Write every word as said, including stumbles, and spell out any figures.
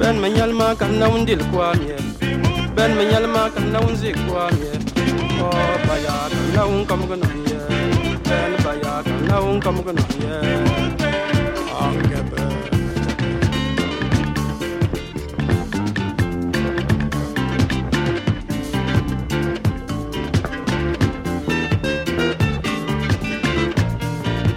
Ben menyalma kan na undil kwamye Ben menyalma kan na unzi kwamye Oh baya kan na un kam gano ye Ben baya kan na un kam gano ye